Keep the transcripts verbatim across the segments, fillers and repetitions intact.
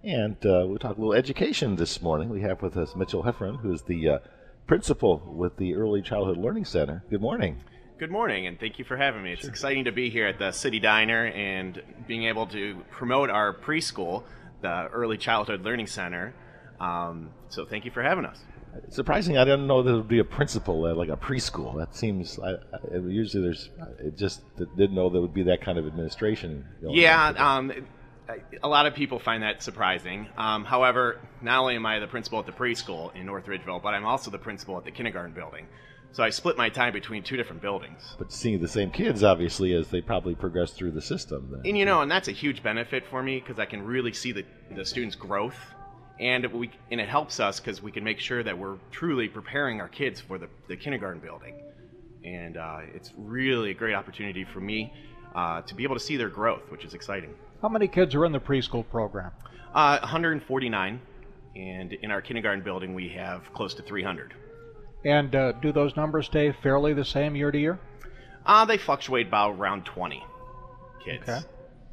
And uh, we'll talk a little education this morning. We have with us Mitchell Heffron, who is the uh, principal with the Early Childhood Learning Center. Good morning. Good morning, and thank you for having me. It's exciting to be here at the City Diner and being able to promote our preschool, the Early Childhood Learning Center. Um, so thank you for having us. Surprising, I didn't know there would be a principal at like a preschool. That seems, I, I, usually there's, it just didn't know there would be that kind of administration going Yeah, on. um, a lot of people find that surprising. Um, however, not only am I the principal at the preschool in North Ridgeville, but I'm also the principal at the kindergarten building. So I split my time between two different buildings. But seeing the same kids, obviously, as they probably progress through the system. Then. And you know, and that's a huge benefit for me because I can really see the, the students' growth. And we and it helps us because we can make sure that we're truly preparing our kids for the, the kindergarten building. And uh, it's really a great opportunity for me uh, to be able to see their growth, which is exciting. How many kids are in the preschool program? Uh, one hundred forty-nine, and in our kindergarten building we have close to three hundred. And uh, do those numbers stay fairly the same year to year? Uh, they fluctuate about around twenty kids. Okay.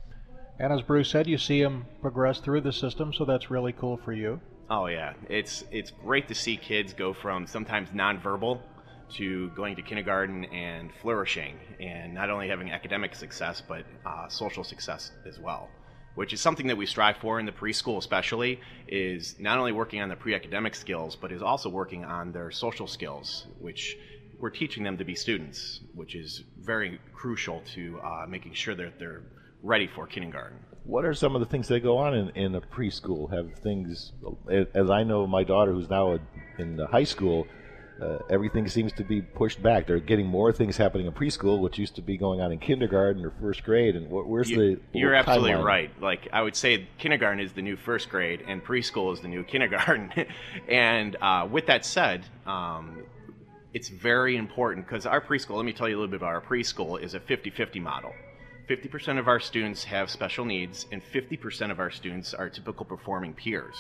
And as Bruce said, you see them progress through the system, so that's really cool for you. Oh yeah, it's it's great to see kids go from sometimes nonverbal to going to kindergarten and flourishing, and not only having academic success, but uh, social success as well, which is something that we strive for in the preschool especially, is not only working on the pre-academic skills, but is also working on their social skills, which we're teaching them to be students, which is very crucial to uh, making sure that they're ready for kindergarten. What are some of the things that go on in, in a preschool? Have things, as I know, my daughter who's now in high school, uh, everything seems to be pushed back. They're getting more things happening in preschool, which used to be going on in kindergarten or first grade. And where's you, the You're absolutely timeline? right. Like I would say, kindergarten is the new first grade, and preschool is the new kindergarten. And uh, with that said, um, it's very important because our preschool. Let me tell you a little bit about our preschool. Is a fifty-fifty model. fifty percent of our students have special needs, and fifty percent of our students are typical performing peers.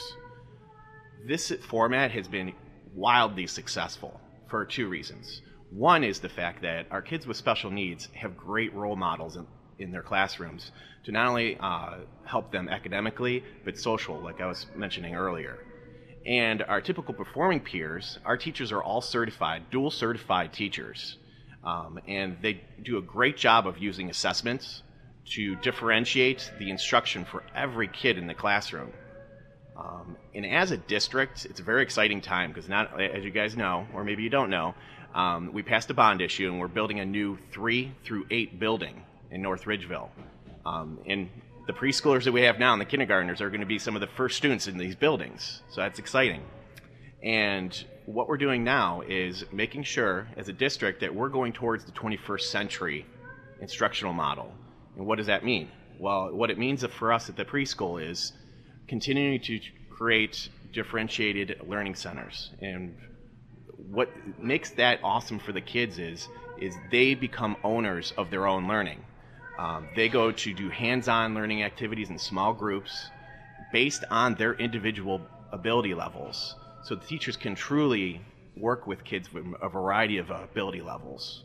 This format has been wildly successful for two reasons. One is the fact that our kids with special needs have great role models in, in their classrooms to not only uh, help them academically, but social, like I was mentioning earlier. And our typical performing peers, our teachers are all certified, dual certified teachers. Um, and they do a great job of using assessments to differentiate the instruction for every kid in the classroom. Um, and as a district, it's a very exciting time because, not as you guys know, or maybe you don't know, um, we passed a bond issue and we're building a new three through eight building in North Ridgeville. Um, and the preschoolers that we have now and the kindergartners are going to be some of the first students in these buildings. So that's exciting. And what we're doing now is making sure, as a district, that we're going towards the twenty-first century instructional model. And what does that mean? Well, what it means for us at the preschool is continuing to create differentiated learning centers. And what makes that awesome for the kids is, is they become owners of their own learning. Um, they go to do hands-on learning activities in small groups based on their individual ability levels. So the teachers can truly work with kids with a variety of ability levels.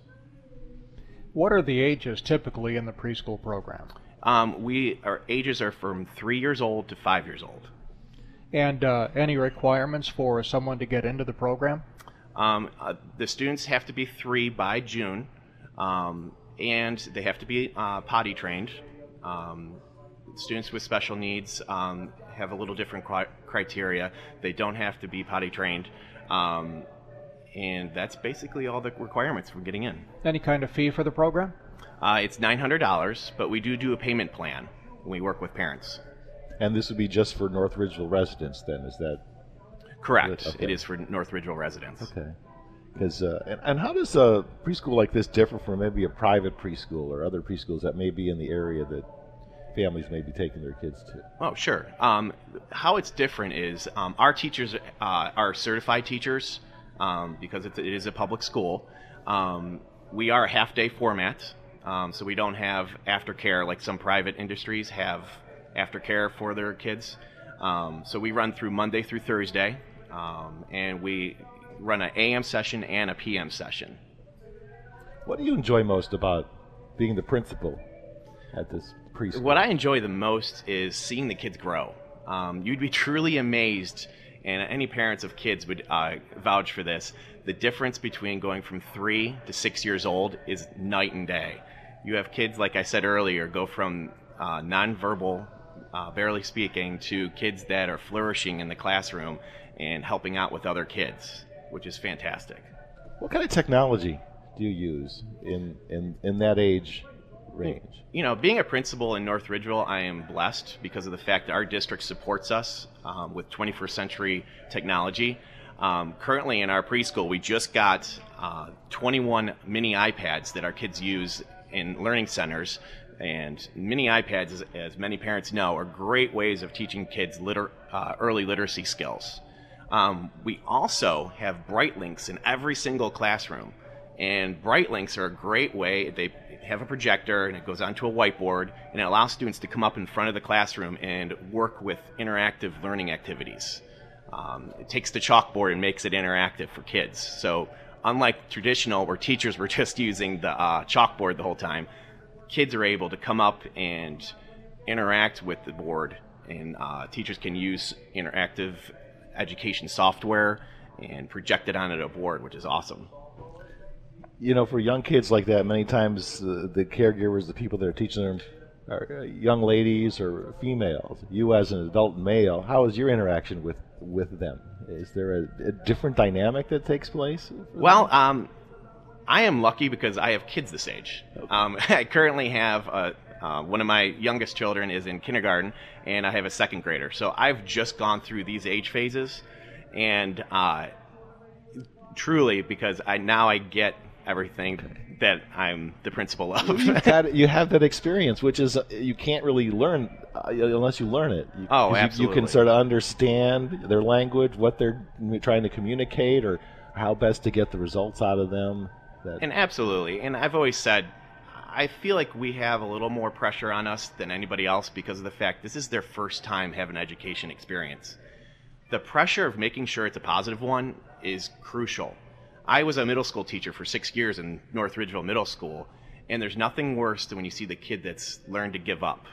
What are the ages typically in the preschool program? Um, we our ages are from three years old to five years old. And uh, any requirements for someone to get into the program? Um, uh, the students have to be three by June, um, and they have to be uh, potty trained. Um, students with special needs um, have a little different cri- criteria. They don't have to be potty trained. Um, and that's basically all the requirements for getting in. Any kind of fee for the program? Uh, it's nine hundred dollars, but we do do a payment plan when we work with parents. And this would be just for North Ridgeville residents then, is that? Correct. Okay. It is for North Ridgeville residents. Okay. Because uh, and, and how does a preschool like this differ from maybe a private preschool or other preschools that may be in the area that families may be taking their kids to? Oh, sure. Um, how it's different is um, our teachers uh, are certified teachers um, because it's, it is a public school. Um, we are a half-day format, um, so we don't have aftercare like some private industries have aftercare for their kids. Um, so we run through Monday through Thursday, um, and we run an A M session and a P M session. What do you enjoy most about being the principal at this preschool? What I enjoy the most is seeing the kids grow. Um, you'd be truly amazed, and any parents of kids would uh, vouch for this. The difference between going from three to six years old is night and day. You have kids, like I said earlier, go from uh, nonverbal, uh, barely speaking, to kids that are flourishing in the classroom and helping out with other kids, which is fantastic. What kind of technology do you use in, in, in that age range? You know, being a principal in North Ridgeville, I am blessed because of the fact that our district supports us um, with twenty-first century technology. Um, currently in our preschool, we just got uh, twenty-one mini iPads that our kids use in learning centers. And mini iPads, as, as many parents know, are great ways of teaching kids liter- uh, early literacy skills. Um, we also have Bright Links in every single classroom. And Bright Links are a great way. They have a projector, and it goes onto a whiteboard, and it allows students to come up in front of the classroom and work with interactive learning activities. Um, it takes the chalkboard and makes it interactive for kids. So unlike traditional, where teachers were just using the uh, chalkboard the whole time, kids are able to come up and interact with the board, and uh, teachers can use interactive education software and project it onto a board, which is awesome. You know, for young kids like that, many times uh, the caregivers, the people that are teaching them, are uh, young ladies or females. You as an adult male, how is your interaction with, with them? Is there a, a different dynamic that takes place? Well, um, I am lucky because I have kids this age. Okay. Um, I currently have a, uh, one of my youngest children is in kindergarten, and I have a second grader. So I've just gone through these age phases, and uh, truly, because I now I get everything that I'm the principal of. You've got, you have that experience, which is uh, you can't really learn uh, unless you learn it. You, oh, You, absolutely. you can sort of understand their language, what they're trying to communicate, or how best to get the results out of them. That... And absolutely. And I've always said, I feel like we have a little more pressure on us than anybody else because of the fact this is their first time having an education experience. The pressure of making sure it's a positive one is crucial. I was a middle school teacher for six years in North Ridgeville Middle School, and there's nothing worse than when you see the kid that's learned to give up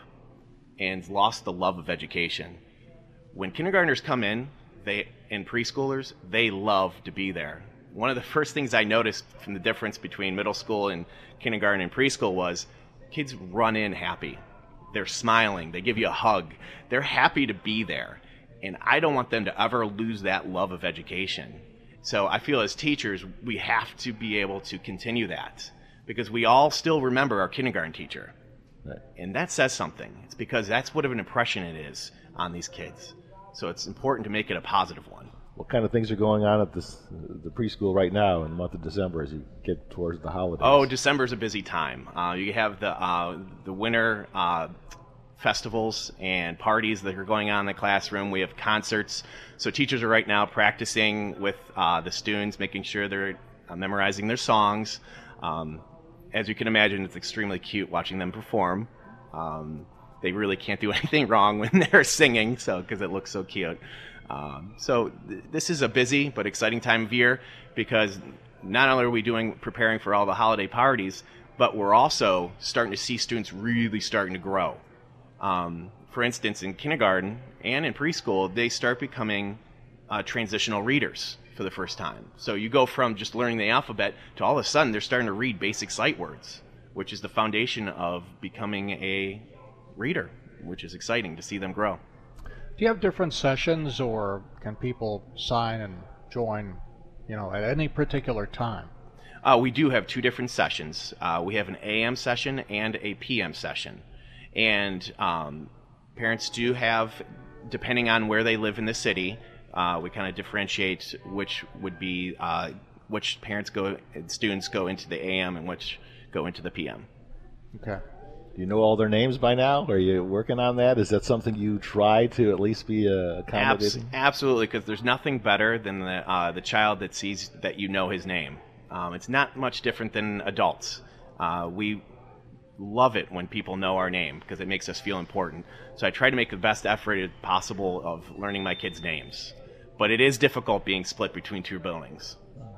and lost the love of education. When kindergartners come in, they and preschoolers, they love to be there. One of the first things I noticed from the difference between middle school and kindergarten and preschool was kids run in happy. They're smiling. They give you a hug. They're happy to be there. And I don't want them to ever lose that love of education. So I feel as teachers, we have to be able to continue that because we all still remember our kindergarten teacher. Right. And that says something. It's because that's what of an impression it is on these kids. So it's important to make it a positive one. What kind of things are going on at this, the preschool right now in the month of December as you get towards the holidays? Oh, December's a busy time. Uh, you have the uh, the winter uh, festivals and parties that are going on in the classroom. We have concerts. So teachers are right now practicing with uh, the students, making sure they're uh, memorizing their songs. Um, as you can imagine, it's extremely cute watching them perform. Um, they really can't do anything wrong when they're singing, so because it looks so cute. Um, so th- this is a busy but exciting time of year because not only are we doing preparing for all the holiday parties, but we're also starting to see students really starting to grow. Um, for instance, in kindergarten and in preschool, they start becoming uh, transitional readers for the first time. So you go from just learning the alphabet to all of a sudden they're starting to read basic sight words, which is the foundation of becoming a reader, which is exciting to see them grow. Do you have different sessions, or can people sign and join, you know, at any particular time? Uh, we do have two different sessions. Uh, we have an A M session and a P M session. And um, parents do have, depending on where they live in the city, uh, we kind of differentiate which would be, uh, which parents go, students go into the A M and which go into the P M. Okay. Do you know all their names by now? Are you working on that? Is that something you try to at least be uh, accommodating? Abs- absolutely, because there's nothing better than the uh, the child that sees that you know his name. Um, it's not much different than adults. Uh, we love it when people know our name because it makes us feel important. So I try to make the best effort possible of learning my kids' names. But it is difficult being split between two buildings.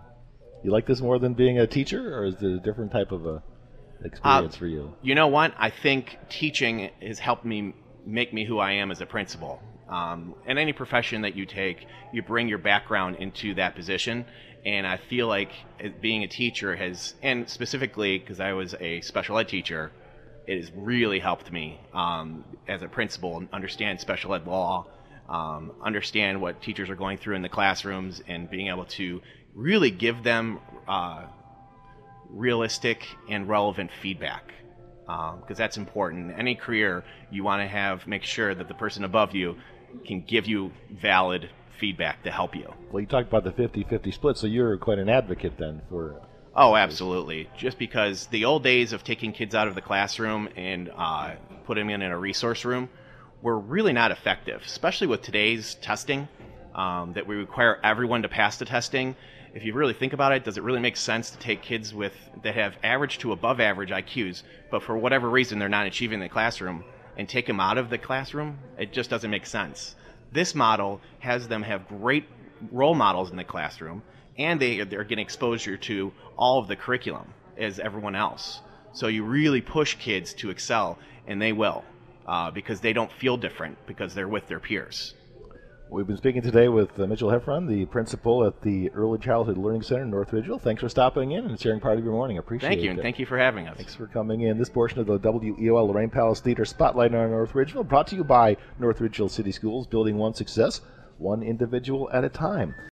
You like this more than being a teacher, or is it a different type of a experience uh, for you? You know what? I think teaching has helped me make me who I am as a principal. Um, in any profession that you take, you bring your background into that position. And I feel like being a teacher has, and specifically because I was a special ed teacher, it has really helped me um, as a principal understand special ed law, um, understand what teachers are going through in the classrooms, and being able to really give them uh, realistic and relevant feedback. Because um, that's important. In any career, you want to have make sure that the person above you can give you valid feedback to help you. Well, you talked about the fifty-fifty split, so you're quite an advocate then for... Oh, absolutely. Just because the old days of taking kids out of the classroom and uh, putting them in a resource room were really not effective, especially with today's testing, um, that we require everyone to pass the testing. If you really think about it, does it really make sense to take kids with that have average to above average I Qs, but for whatever reason they're not achieving in the classroom, and take them out of the classroom? It just doesn't make sense. This model has them have great role models in the classroom, and they, they're getting exposure to all of the curriculum as everyone else. So you really push kids to excel, and they will, uh, because they don't feel different because they're with their peers. We've been speaking today with uh, Mitchell Heffron, the principal at the Early Childhood Learning Center in North Ridgeville. Thanks for stopping in and sharing part of your morning. I appreciate it. Thank you, and thank you for having us. Thanks for coming in. This portion of the W E O L Lorraine Palace Theater Spotlight on North Ridgeville brought to you by North Ridgeville City Schools, building one success, one individual at a time.